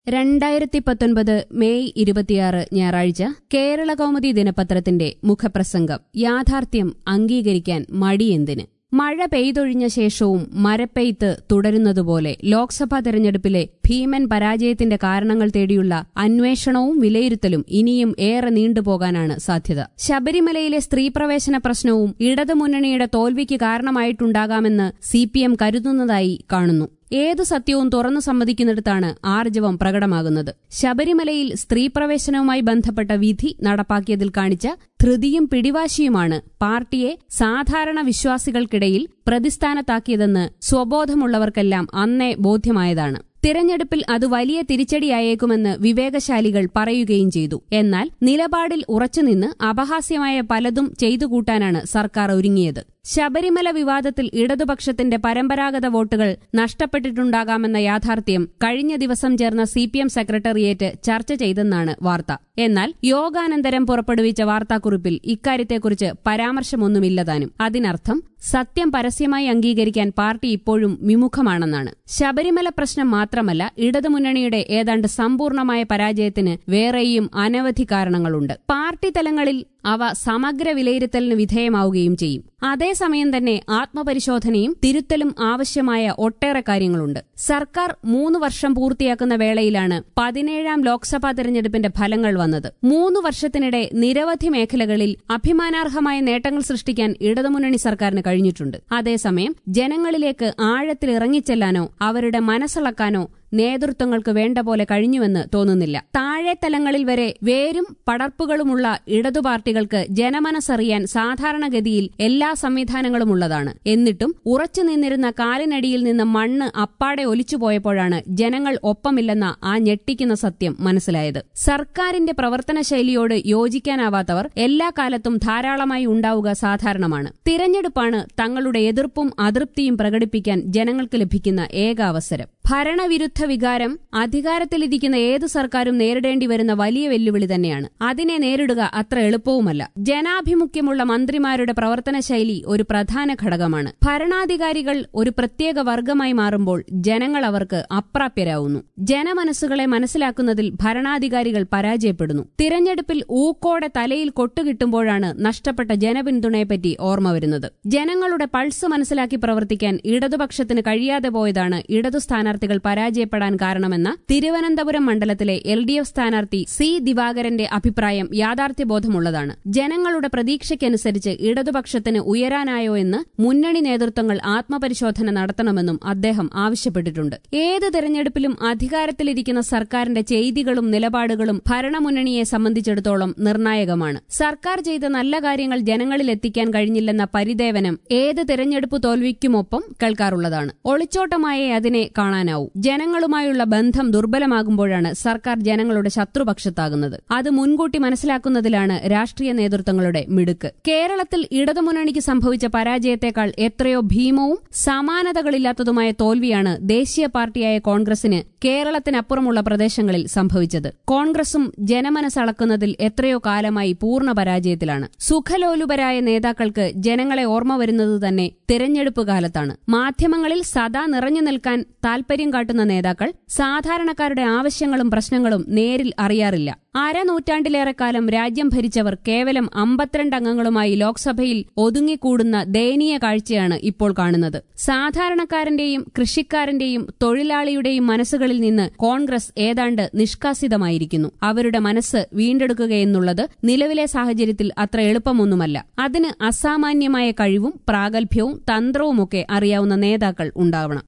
2019 May 26 ഞായറാഴ്ച കേരളകൗമുദി ദിനപത്രത്തിന്റെ മുഖപ്രസംഗം. യാഥാർത്ഥ്യം അംഗീകരിക്കാൻ മടിയെന്തിന്? മഴ പെയ്തൊഴിഞ്ഞ ശേഷവും മരപ്പെയ്ത്ത് തുടരുന്നതുപോലെ ലോക്സഭാ തെരഞ്ഞെടുപ്പിലെ ഭീമൻ പരാജയത്തിന്റെ കാരണങ്ങൾ തേടിയുള്ള അന്വേഷണവും വിലയിരുത്തലും ഇനിയും ഏറെ നീണ്ടുപോകാനാണ് സാധ്യത. ശബരിമലയിലെ സ്ത്രീപ്രവേശന പ്രശ്നവും ഇടതുമുന്നണിയുടെ തോൽവിക്ക് കാരണമായിട്ടുണ്ടാകാമെന്ന് CPM കരുതുന്നതായി കാണുന്നു. ഏതു സത്യവും തുറന്നു സമ്മതിക്കുന്നിടത്താണ് ആർജവം പ്രകടമാകുന്നത്. ശബരിമലയിൽ സ്ത്രീപ്രവേശനവുമായി ബന്ധപ്പെട്ട വിധി നടപ്പാക്കിയതിൽ കാണിച്ച ധൃതിയും പിടിവാശിയുമാണ് പാർട്ടിയെ സാധാരണ വിശ്വാസികൾക്കിടയിൽ പ്രതിസ്ഥാനത്താക്കിയതെന്ന് സ്വബോധമുള്ളവർക്കെല്ലാം അന്നേ ബോധ്യമായതാണ്. തിരഞ്ഞെടുപ്പിൽ അത് വലിയ തിരിച്ചടിയായേക്കുമെന്ന് വിവേകശാലികൾ പറയുകയും ചെയ്തു. എന്നാൽ നിലപാടിൽ ഉറച്ചുനിന്ന് അപഹാസ്യമായ പലതും ചെയ്തുകൂട്ടാനാണ് സർക്കാർ ഒരുങ്ങിയത്. ശബരിമല വിവാദത്തിൽ ഇടതുപക്ഷത്തിന്റെ പരമ്പരാഗത വോട്ടുകൾ നഷ്ടപ്പെട്ടിട്ടുണ്ടാകാമെന്ന യാഥാർത്ഥ്യം കഴിഞ്ഞ ദിവസം ചേർന്ന CPM സെക്രട്ടേറിയറ്റ് ചർച്ച ചെയ്തെന്നാണ് വാർത്ത. എന്നാൽ യോഗാനന്തരം പുറപ്പെടുവിച്ച വാർത്താക്കുറിപ്പിൽ ഇക്കാര്യത്തെക്കുറിച്ച് പരാമർശമൊന്നുമില്ലതാനും. അതിനർത്ഥം സത്യം പരസ്യമായി അംഗീകരിക്കാൻ പാർട്ടി ഇപ്പോഴും വിമുഖമാണെന്നാണ്. ശബരിമല പ്രശ്നം മാത്രമല്ല, ഇടതുമുന്നണിയുടെ ഏതാണ്ട് സമ്പൂർണമായ പരാജയത്തിന് വേറെയും അനവധി കാരണങ്ങളുണ്ട്. പാർട്ടി തലങ്ങളിൽ അവ സമഗ്ര വിലയിരുത്തലിന് വിധേയമാവുകയും ചെയ്യും. അതേസമയം തന്നെ ആത്മപരിശോധനയും തിരുത്തലും ആവശ്യമായ ഒട്ടേറെ കാര്യങ്ങളുണ്ട്. സർക്കാർ 3 വർഷം പൂർത്തിയാക്കുന്ന വേളയിലാണ് 17ാം ലോക്സഭാ തെരഞ്ഞെടുപ്പിന്റെ ഫലങ്ങൾ വന്നത്. 3 വർഷത്തിനിടെ നിരവധി മേഖലകളിൽ അഭിമാനാർഹമായ നേട്ടങ്ങൾ സൃഷ്ടിക്കാൻ ഇടതുമുന്നണി സർക്കാരിന് കഴിഞ്ഞിട്ടുണ്ട്. അതേസമയം ജനങ്ങളിലേക്ക് ആഴത്തിൽ ഇറങ്ങിച്ചെല്ലാനോ അവരുടെ മനസ്സിളക്കാനോ നേതൃത്വങ്ങൾക്ക് വേണ്ട പോലെ കഴിഞ്ഞുവെന്ന് തോന്നുന്നില്ല. താഴെ തലങ്ങളിൽ വരെ വേരും പടർപ്പുകളുമുള്ള ഇടതു പാർട്ടികൾക്ക് ജനമനസ്സറിയാൻ സാധാരണഗതിയിൽ എല്ലാ സംവിധാനങ്ങളുമുള്ളതാണ്. എന്നിട്ടും ഉറച്ചു നിന്നിരുന്ന കാലിനടിയിൽ നിന്ന് മണ്ണ് അപ്പാടെ ഒലിച്ചുപോയപ്പോഴാണ് ജനങ്ങൾ ഒപ്പമില്ലെന്ന ആ ഞെട്ടിക്കുന്ന സത്യം മനസ്സിലായത്. സർക്കാരിന്റെ പ്രവർത്തനശൈലിയോട് യോജിക്കാനാവാത്തവർ എല്ലാ കാലത്തും ധാരാളമായി ഉണ്ടാവുക സാധാരണമാണ്. തിരഞ്ഞെടുപ്പാണ് തങ്ങളുടെ എതിർപ്പും അതൃപ്തിയും പ്രകടിപ്പിക്കാൻ ജനങ്ങൾക്ക് ലഭിക്കുന്ന ഏക അവസരം. ഭരണവിരുദ്ധ വികാരം അധികാരത്തിലിരിക്കുന്ന ഏതു സർക്കാരും നേരിടേണ്ടി വരുന്ന വലിയ വെല്ലുവിളി തന്നെയാണ്. അതിനെ നേരിടുക അത്ര എളുപ്പവുമല്ല. ജനാഭിമുഖ്യമുള്ള മന്ത്രിമാരുടെ പ്രവർത്തനശൈലി ഒരു പ്രധാന ഘടകമാണ്. ഭരണാധികാരികൾ ഒരു പ്രത്യേക വർഗമായി മാറുമ്പോൾ ജനങ്ങൾ അവർക്ക് അപ്രാപ്യരാവുന്നു. ജനമനസ്സുകളെ മനസ്സിലാക്കുന്നതിൽ ഭരണാധികാരികൾ പരാജയപ്പെടുന്നു. തിരഞ്ഞെടുപ്പിൽ ഊക്കോടെ തലയിൽ കൊട്ടുകിട്ടുമ്പോഴാണ് നഷ്ടപ്പെട്ട ജനപിന്തുണയെപ്പറ്റി ഓർമ്മ വരുന്നത്. ജനങ്ങളുടെ പൾസ് മനസ്സിലാക്കി പ്രവർത്തിക്കാൻ ഇടതുപക്ഷത്തിന് കഴിയാതെ പോയതാണ് ഇടതു സ്ഥാനാർത്ഥികൾ പരാജയപ്പെടാൻ കാരണമെന്ന തിരുവനന്തപുരം മണ്ഡലത്തിലെ LDF സ്ഥാനാർത്ഥി C. ദിവാകരന്റെ അഭിപ്രായം യാഥാർത്ഥ്യബോധമുള്ളതാണ്. ജനങ്ങളുടെ പ്രതീക്ഷയ്ക്കനുസരിച്ച് ഇടതുപക്ഷത്തിന് ഉയരാനായോ എന്ന് മുന്നണി നേതൃത്വങ്ങൾ ആത്മപരിശോധന നടത്തണമെന്നും അദ്ദേഹം ആവശ്യപ്പെട്ടിട്ടുണ്ട്. ഏത് തെരഞ്ഞെടുപ്പിലും അധികാരത്തിലിരിക്കുന്ന സർക്കാരിന്റെ ചെയ്തികളും നിലപാടുകളും ഭരണമുന്നണിയെ സംബന്ധിച്ചിടത്തോളം നിർണായകമാണ്. സർക്കാർ ചെയ്ത നല്ല കാര്യങ്ങൾ ജനങ്ങളിൽ എത്തിക്കാൻ കഴിഞ്ഞില്ലെന്ന പരിദേവനം ഏത് തെരഞ്ഞെടുപ്പ് തോൽവിക്കുമൊപ്പം കേൾക്കാറുള്ളതാണ്. ഒളിച്ചോട്ടമായേ അതിനെ കാണാനാവൂ. ജനങ്ങളുമായുള്ള ബന്ധം ദുർബലമാകുമ്പോഴാണ് സർക്കാർ ജനങ്ങളുടെ ശത്രുപക്ഷത്താകുന്നത്. അത് മുൻകൂട്ടി മനസ്സിലാക്കുന്നതിലാണ് രാഷ്ട്രീയ നേതൃത്വങ്ങളുടെ മിടുക്ക്. കേരളത്തിൽ ഇടതുമുന്നണിക്ക് സംഭവിച്ച പരാജയത്തെക്കാൾ എത്രയോ ഭീമവും സമാനതകളില്ലാത്തതുമായ തോൽവിയാണ് ദേശീയ പാർട്ടിയായ കോൺഗ്രസിന് കേരളത്തിനപ്പുറമുള്ള പ്രദേശങ്ങളിൽ സംഭവിച്ചത്. കോൺഗ്രസും ജനമനസ്സളക്കുന്നതിൽ എത്രയോ കാലമായി പൂർണ്ണ പരാജയത്തിലാണ്. സുഖലോലുപരായ നേതാക്കൾക്ക് ജനങ്ങളെ ഓർമ്മ വരുന്നത് തന്നെ തിരഞ്ഞെടുപ്പ് കാലത്താണ്. മാധ്യമങ്ങളിൽ സദാ നിറഞ്ഞു നിൽക്കാൻ താൽപര്യം കാട്ടുന്ന നേതാക്കൾ സാധാരണക്കാരുടെ ആവശ്യങ്ങളും പ്രശ്നങ്ങളും നേരിൽ അറിയാറില്ല. അരനൂറ്റാണ്ടിലേറെക്കാലം രാജ്യം ഭരിച്ചവർ കേവലം 52 അംഗങ്ങളുമായി ലോക്സഭയിൽ ഒതുങ്ങിക്കൂടുന്ന ദയനീയ കാഴ്ചയാണ് ഇപ്പോൾ കാണുന്നത്. സാധാരണക്കാരന്റെയും കൃഷിക്കാരന്റെയും തൊഴിലാളിയുടെയും മനസ്സുകളിൽ നിന്ന് കോൺഗ്രസ് ഏതാണ്ട് നിഷ്കാസിതമായിരിക്കുന്നു. അവരുടെ മനസ്സ് വീണ്ടെടുക്കുകയെന്നുള്ളത് നിലവിലെ സാഹചര്യത്തിൽ അത്ര എളുപ്പമൊന്നുമല്ല. അതിന് അസാമാന്യമായ കഴിവും പ്രാഗൽഭ്യവും തന്ത്രവുമൊക്കെ അറിയാവുന്ന നേതാക്കൾ ഉണ്ടാവണം.